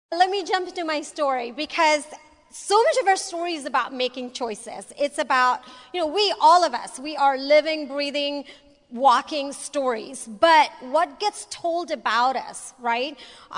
Let me jump into my story because so much of our story is about making choices. It's about, all of us, we are living, breathing, walking stories. But what gets told about us, right,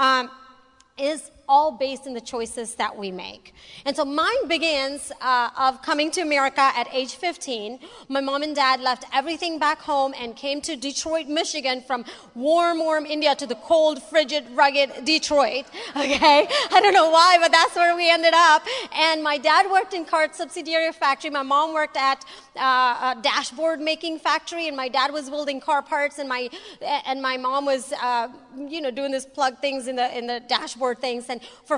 is all based in the choices that we make. And so mine begins of coming to America at age 15. My mom and dad left everything back home and came to Detroit, Michigan, from warm India to the cold, frigid, rugged Detroit. Okay? I don't know why, but that's where we ended up. And my dad worked in Cart Subsidiary Factory. My mom worked at a dashboard making factory, and my dad was building car parts, and my mom was doing this plug things in the dashboard things, and for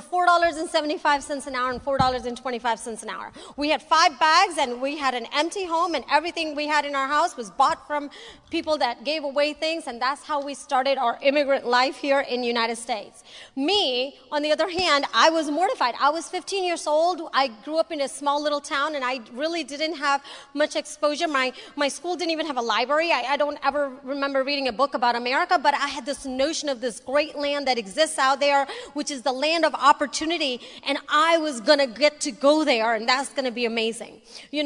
$4.75 an hour and $4.25 an hour. We had 5 bags, and we had an empty home, and everything we had in our house was bought from people that gave away things, and that's how we started our immigrant life here in the United States. Me, on the other hand, I was mortified. I was 15 years old. I grew up in a small little town, and I really didn't have much exposure. My school didn't even have a library. I don't ever remember reading a book about America, but I had this notion of this great land that exists out there, which is the land of opportunity, and I was going to get to go there, and that's going to be amazing,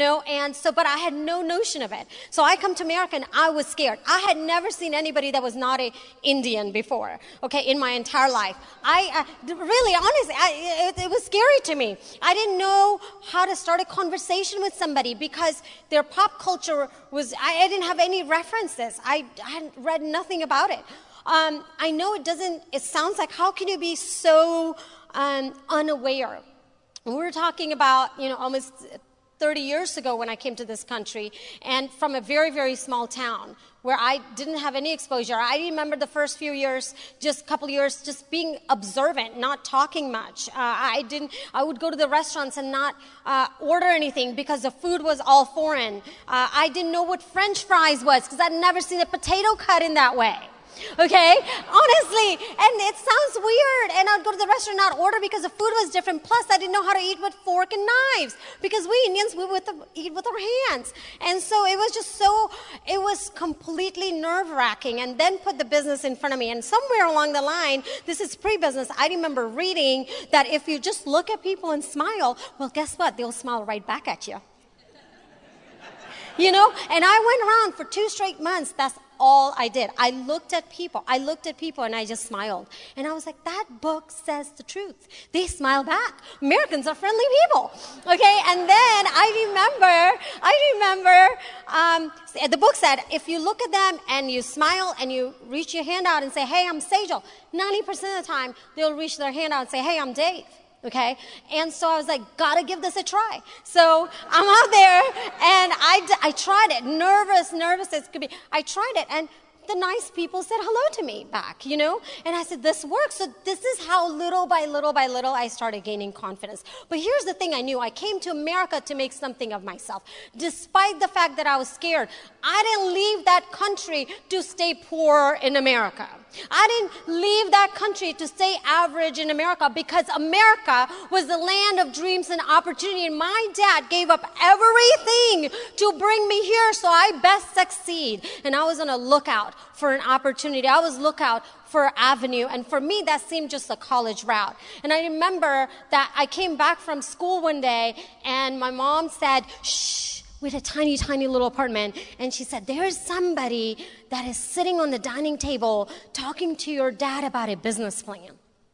but I had no notion of it. So I come to America, and I was scared. I had never seen anybody that was not an Indian before, in my entire life. Really, honestly, it was scary to me. I didn't know how to start a conversation with somebody because their pop culture was, I didn't have any references. I hadn't read nothing about it. I know it sounds like, how can you be so unaware? We were talking about, almost 30 years ago when I came to this country, and from a very, very small town where I didn't have any exposure. I remember the first few years, just a couple years, just being observant, not talking much. I would go to the restaurants and not order anything because the food was all foreign. I didn't know what French fries was because I'd never seen a potato cut in that way. Okay, honestly, and it sounds weird, and I'd go to the restaurant and not order because the food was different, plus I didn't know how to eat with fork and knives, because we Indians, eat with our hands, and so it was completely nerve-wracking, and then put the business in front of me, and somewhere along the line, this is pre-business, I remember reading that if you just look at people and smile, well, guess what, they'll smile right back at you. And I went around for 2 straight months. That's all I did. I looked at people and I just smiled. And I was like, that book says the truth. They smile back. Americans are friendly people. Okay, and then I remember the book said, if you look at them and you smile and you reach your hand out and say, hey, I'm Sejal, 90% of the time they'll reach their hand out and say, hey, I'm Dave. Okay, and so I was like, gotta give this a try. So I'm out there, and I tried it, nervous as could be. I tried it, and the nice people said hello to me back, and I said, this works. So this is how little by little I started gaining confidence. But here's the thing I knew. I came to America to make something of myself. Despite the fact that I was scared, I didn't leave that country to stay poor in America. I didn't leave that country to stay average in America, because America was the land of dreams and opportunity, and my dad gave up everything to bring me here so I best succeed. And I was on a lookout for an opportunity. I was lookout for an avenue, and for me that seemed just a college route. And I remember that I came back from school one day, and my mom said, shh, we had a tiny little apartment, and she said, there's somebody that is sitting on the dining table talking to your dad about a business plan.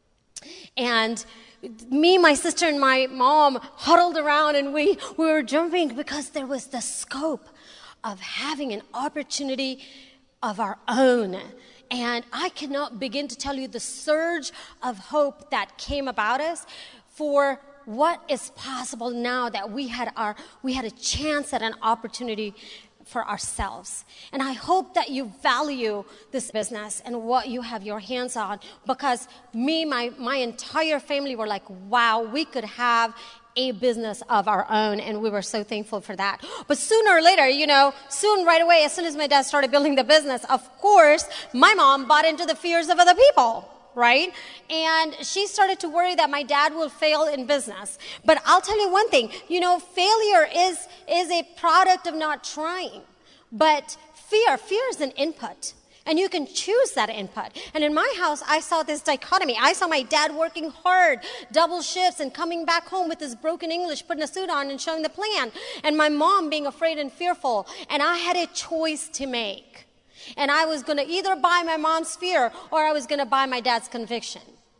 And me, my sister, and my mom huddled around, and we were jumping because there was the scope of having an opportunity of our own. And I cannot begin to tell you the surge of hope that came about us for what is possible now that we had a chance at an opportunity for ourselves. And I hope that you value this business and what you have your hands on, because my entire family were like, wow, we could have a business of our own, and we were so thankful for that. But sooner or later, soon right away, as soon as my dad started building the business, of course, my mom bought into the fears of other people. Right? And she started to worry that my dad will fail in business. But I'll tell you one thing, failure is a product of not trying. But fear is an input. And you can choose that input. And in my house, I saw this dichotomy. I saw my dad working hard, double shifts, and coming back home with his broken English, putting a suit on and showing the plan. And my mom being afraid and fearful. And I had a choice to make. And I was going to either buy my mom's fear or I was going to buy my dad's conviction.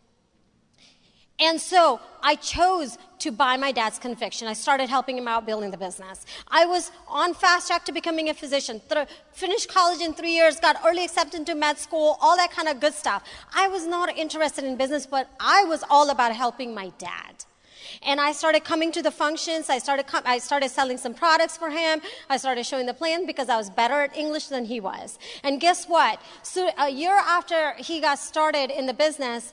And so I chose to buy my dad's conviction. I started helping him out building the business. I was on fast track to becoming a physician. Finished college in 3 years, got early accepted into med school, all that kind of good stuff. I was not interested in business, but I was all about helping my dad. And I started coming to the functions. I started selling some products for him. I started showing the plan because I was better at English than he was. And guess what? So a year after he got started in the business,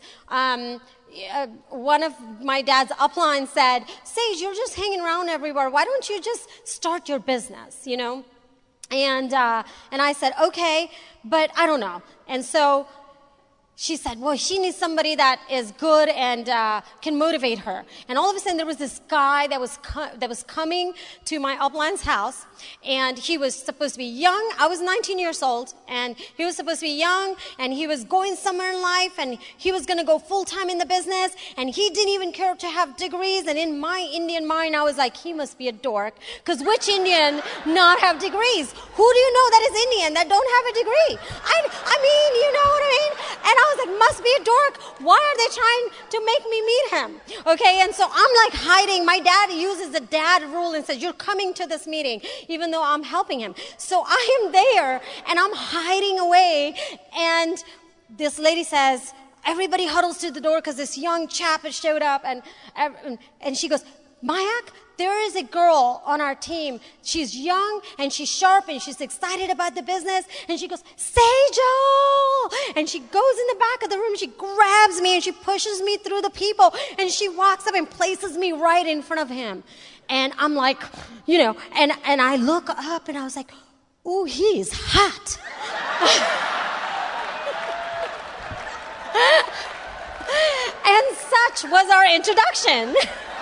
one of my dad's uplines said, Sage, you're just hanging around everywhere. Why don't you just start your business, you know? And I said, okay, but I don't know. And so she said, well, she needs somebody that is good and can motivate her. And all of a sudden, there was this guy that was coming to my upline's house, and he was supposed to be young. I was 19 years old, and he was supposed to be young, and he was going somewhere in life, and he was going to go full-time in the business, and he didn't even care to have degrees. And in my Indian mind, I was like, he must be a dork, because which Indian not have degrees? Who do you know that is Indian that don't have a degree? I mean, you know what I mean? And I was like, must be a dork. Why are they trying to make me meet him? Okay, and so I'm like hiding. My dad uses the dad rule and says, you're coming to this meeting, even though I'm helping him. So I am there, and I'm hiding away, and this lady says, everybody huddles to the door because this young chap has showed up, and she goes, Mayak, there is a girl on our team. She's young and she's sharp and she's excited about the business. And she goes, Sejal! And she goes in the back of the room. She grabs me and she pushes me through the people. And she walks up and places me right in front of him. And I'm like, you know, and I look up and I was like, ooh, he's hot. And such was our introduction.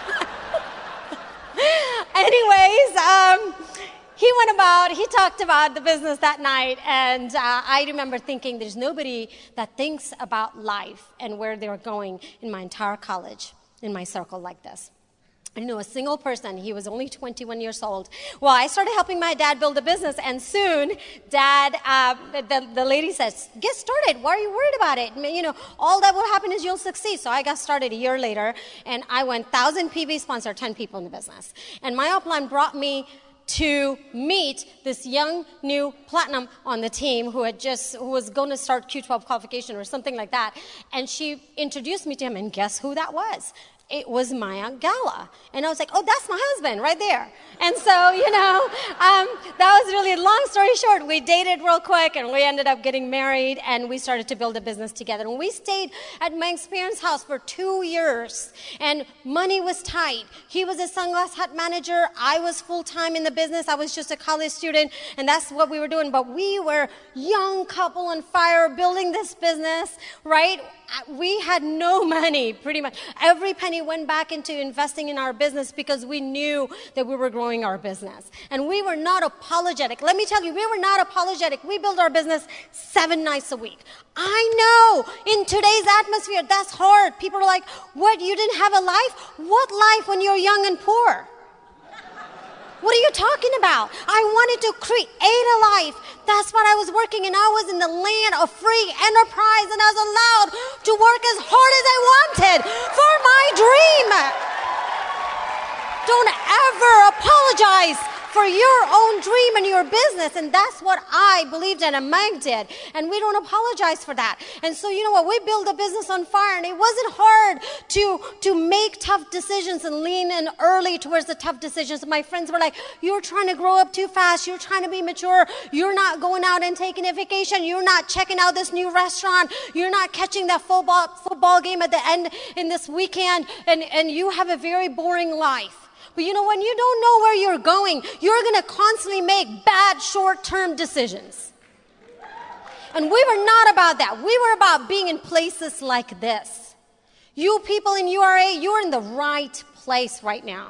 Anyways, he talked about the business that night, and I remember thinking there's nobody that thinks about life and where they're going in my entire college, in my circle like this. I knew a single person. He was only 21 years old. Well, I started helping my dad build a business, and soon, the lady says, get started. Why are you worried about it? You know, all that will happen is you'll succeed. So I got started a year later, and I went 1,000 PV sponsor, 10 people in the business. And my upline brought me to meet this young, new platinum on the team who was going to start Q12 qualification or something like that. And she introduced me to him, and guess who that was? It was Mayank Gala. And I was like, oh, that's my husband right there. And so, you know, that was really, long story short, we dated real quick and we ended up getting married and we started to build a business together. And we stayed at Mayank's parents' house for 2 years and money was tight. He was a sunglass hut manager. I was full-time in the business. I was just a college student and that's what we were doing. But we were young couple on fire building this business, right? We had no money, pretty much. Every penny went back into investing in our business because we knew that we were growing our business. And we were not apologetic. Let me tell you, we were not apologetic. We built our business 7 nights a week. I know, in today's atmosphere, that's hard. People are like, what, you didn't have a life? What life when you're young and poor? What are you talking about? I wanted to create a life. That's what I was working, and I was in the land of free enterprise, and I was allowed to work as hard as I wanted for my dream. Don't ever apologize for your own dream and your business, and that's what I believed in and Meg did, and we don't apologize for that. And so, you know what, we built a business on fire, and it wasn't hard to make tough decisions and lean in early towards the tough decisions. My friends were like, you're trying to grow up too fast, you're trying to be mature, you're not going out and taking a vacation, you're not checking out this new restaurant, you're not catching that football game at the end in this weekend, and you have a very boring life. But you know, when you don't know where you're going, you're going to constantly make bad short-term decisions. And we were not about that. We were about being in places like this. You people in URA, you're in the right place right now.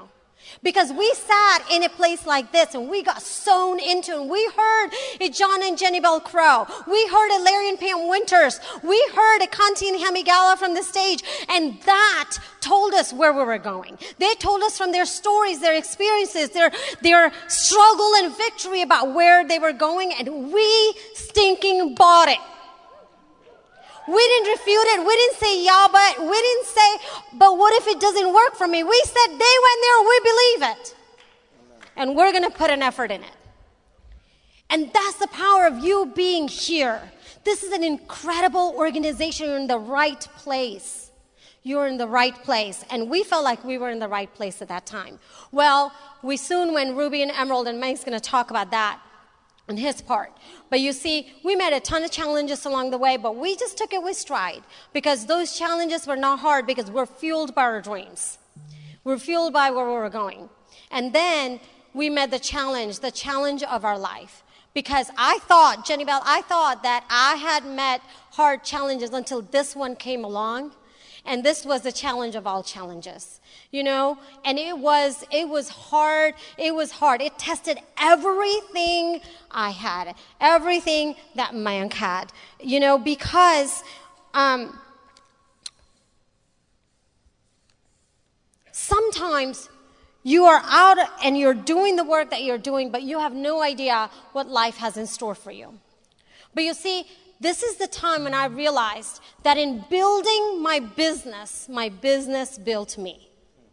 Because we sat in a place like this and we got sewn into it. And we heard a John and Jenny Bell Crow. We heard a Larry and Pam Winters. We heard a Conti and Hemi Gala from the stage. And that told us where we were going. They told us from their stories, their experiences, their struggle and victory about where they were going. And we stinking bought it. We didn't refute it. We didn't say, yeah, but we didn't say, but what if it doesn't work for me? We said, they went there, we believe it. And we're going to put an effort in it. And that's the power of you being here. This is an incredible organization. You're in the right place. You're in the right place. And we felt like we were in the right place at that time. Well, we soon went Ruby and Emerald, and Mike's going to talk about that on his part. But you see, we met a ton of challenges along the way, but we just took it with stride because those challenges were not hard because we're fueled by our dreams. We're fueled by where we were going. And then we met the challenge of our life. Because I thought, Jenny Bell, that I had met hard challenges until this one came along. And this was the challenge of all challenges, you know, and it was hard. It tested everything I had, everything that Mayank had, you know, because sometimes you are out and you're doing the work that you're doing, but you have no idea what life has in store for you. But you see, this is the time when I realized that in building my business built me.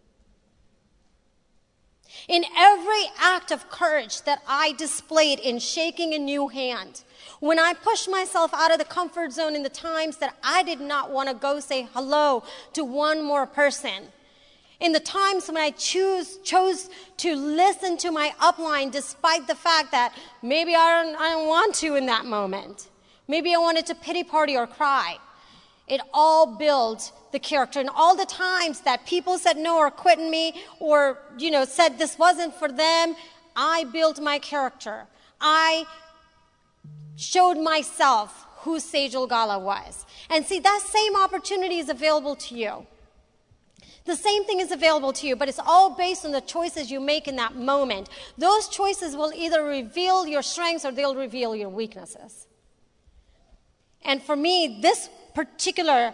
In every act of courage that I displayed in shaking a new hand, when I pushed myself out of the comfort zone in the times that I did not want to go say hello to one more person, in the times when I chose to listen to my upline despite the fact that maybe I don't want to in that moment. Maybe I wanted to pity party or cry. It all built the character. And all the times that people said no or quit me or, you know, said this wasn't for them, I built my character. I showed myself who Sejal Gala was. And see, that same opportunity is available to you. The same thing is available to you, but it's all based on the choices you make in that moment. Those choices will either reveal your strengths or they'll reveal your weaknesses. And for me, this particular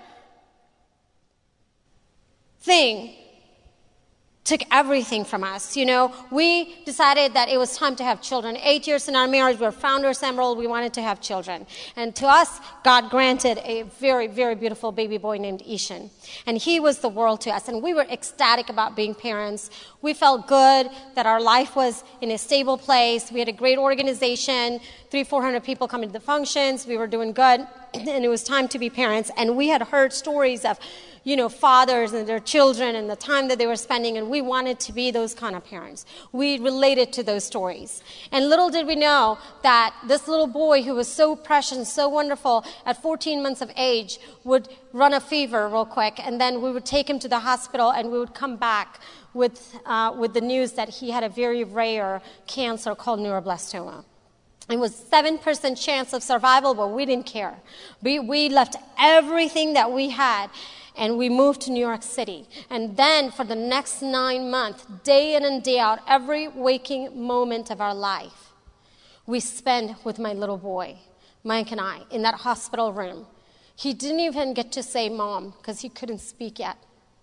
thing took everything from us. You know, we decided that it was time to have children. 8 years in our marriage, we were founders, Emerald. We wanted to have children. And to us, God granted a very, very beautiful baby boy named Ishan. And he was the world to us. And we were ecstatic about being parents. We felt good that our life was in a stable place. We had a great organization, 300-400 people coming to the functions. We were doing good. And it was time to be parents. And we had heard stories of, you know, fathers and their children and the time that they were spending, and we wanted to be those kind of parents. We related to those stories. And little did we know that this little boy who was so precious and so wonderful at 14 months of age would run a fever real quick, and then we would take him to the hospital, and we would come back with the news that he had a very rare cancer called neuroblastoma. It was 7% chance of survival, but we didn't care. We left everything that we had, and we moved to New York City. And then for the next 9 months, day in and day out, every waking moment of our life, we spent with my little boy, Mike and I, in that hospital room. He didn't even get to say mom because he couldn't speak yet.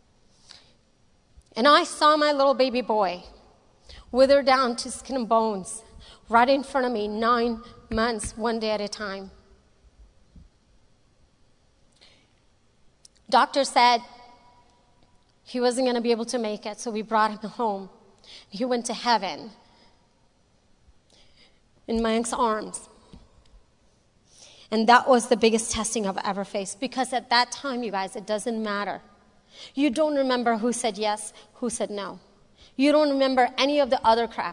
And I saw my little baby boy wither down to skin and bones right in front of me, 9 months, one day at a time. Doctor said he wasn't going to be able to make it, so we brought him home. He went to heaven in Mayank's arms. And that was the biggest testing I've ever faced, because at that time, you guys, it doesn't matter. You don't remember who said yes, who said no. You don't remember any of the other crap.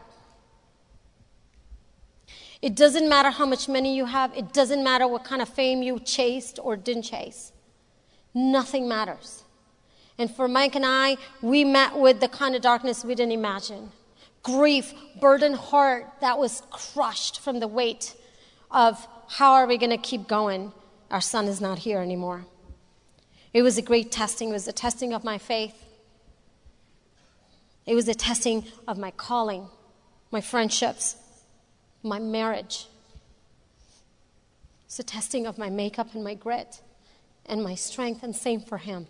It doesn't matter how much money you have. It doesn't matter what kind of fame you chased or didn't chase. Nothing matters. And for Mike and I, we met with the kind of darkness we didn't imagine. Grief, burdened heart that was crushed from the weight of how are we going to keep going? Our son is not here anymore. It was a great testing. It was a testing of my faith. It was a testing of my calling, my friendships, my marriage. It's a testing of my makeup and my grit and my strength, and same for him.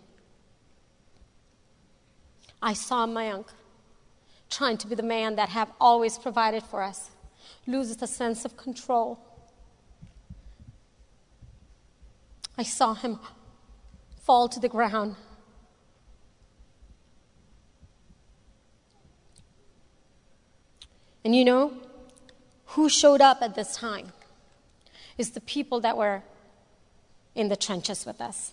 I saw Mayank trying to be the man that have always provided for us, loses the sense of control. I saw him fall to the ground. And you know who showed up at this time? It's the people that were in the trenches with us.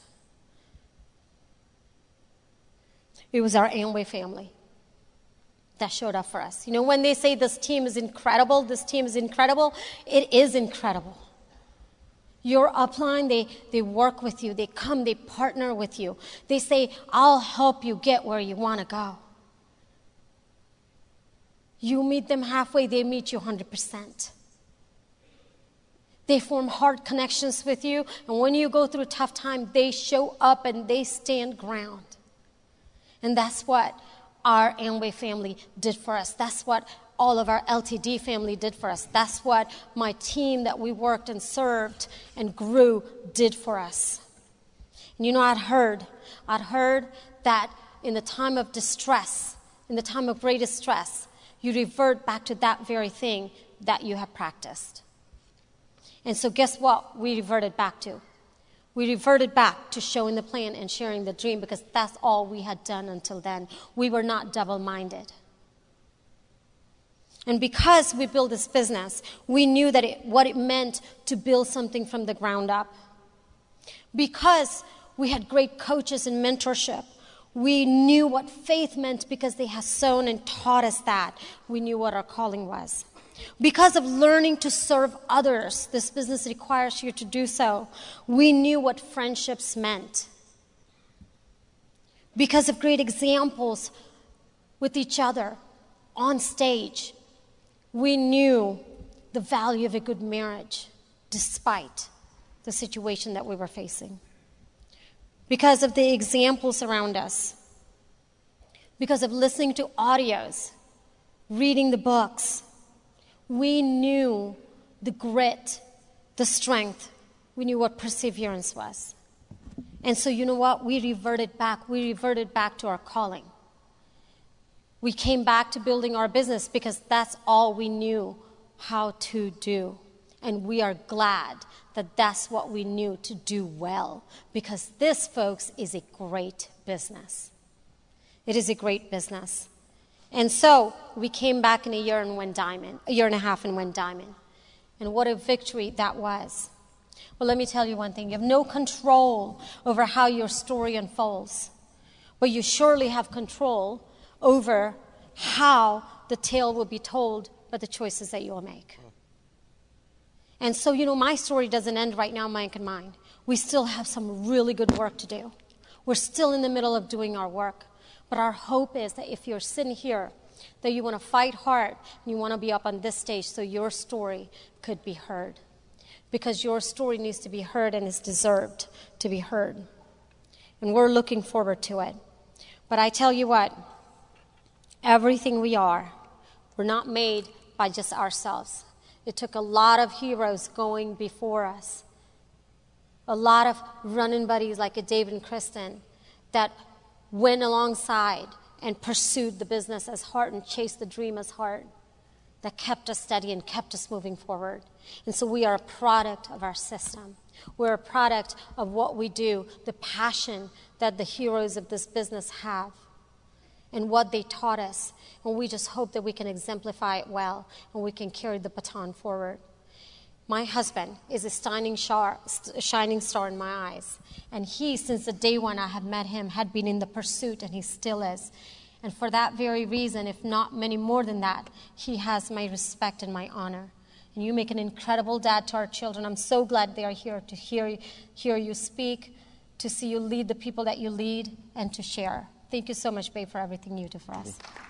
It was our Amway family that showed up for us. You know, when they say this team is incredible, it is incredible. Your upline, they work with you. They come, they partner with you. They say, I'll help you get where you want to go. You meet them halfway, they meet you 100%. They form hard connections with you, and when you go through a tough time, they show up and they stand ground. And that's what our Amway family did for us. That's what all of our LTD family did for us. That's what my team that we worked and served and grew did for us. And you know, I'd heard that in the time of distress, in the time of greatest stress, you revert back to that very thing that you have practiced. And so guess what we reverted back to? We reverted back to showing the plan and sharing the dream, because that's all we had done until then. We were not double-minded. And because we built this business, we knew that what it meant to build something from the ground up. Because we had great coaches and mentorship, we knew what faith meant because they had sown and taught us that. We knew what our calling was. Because of learning to serve others, this business requires you to do so. We knew what friendships meant. Because of great examples with each other on stage, we knew the value of a good marriage despite the situation that we were facing. Because of the examples around us, because of listening to audios, reading the books, we knew the grit, the strength. We knew what perseverance was. And so you know what? We reverted back. We reverted back to our calling. We came back to building our business because that's all we knew how to do. And we are glad that that's what we knew to do well, because this, folks, is a great business. It is a great business. And so we came back in a year and a half and went diamond. And what a victory that was. Well, let me tell you one thing. You have no control over how your story unfolds, but you surely have control over how the tale will be told by the choices that you will make. And so, you know, my story doesn't end right now, Mike and mine. We still have some really good work to do. We're still in the middle of doing our work. But our hope is that if you're sitting here, that you want to fight hard, and you want to be up on this stage so your story could be heard. Because your story needs to be heard and is deserved to be heard. And we're looking forward to it. But I tell you what, everything we are, we're not made by just ourselves. It took a lot of heroes going before us. A lot of running buddies like a Dave and Kristen that went alongside and pursued the business as hard and chased the dream as hard, that kept us steady and kept us moving forward. And so we are a product of our system. We're a product of what we do, the passion that the heroes of this business have, and what they taught us. And we just hope that we can exemplify it well, and we can carry the baton forward. My husband is a shining star in my eyes. And he, since the day when I had met him, had been in the pursuit, and he still is. And for that very reason, if not many more than that, he has my respect and my honor. And you make an incredible dad to our children. I'm so glad they are here to hear you speak, to see you lead the people that you lead, and to share. Thank you so much, babe, for everything you do for us.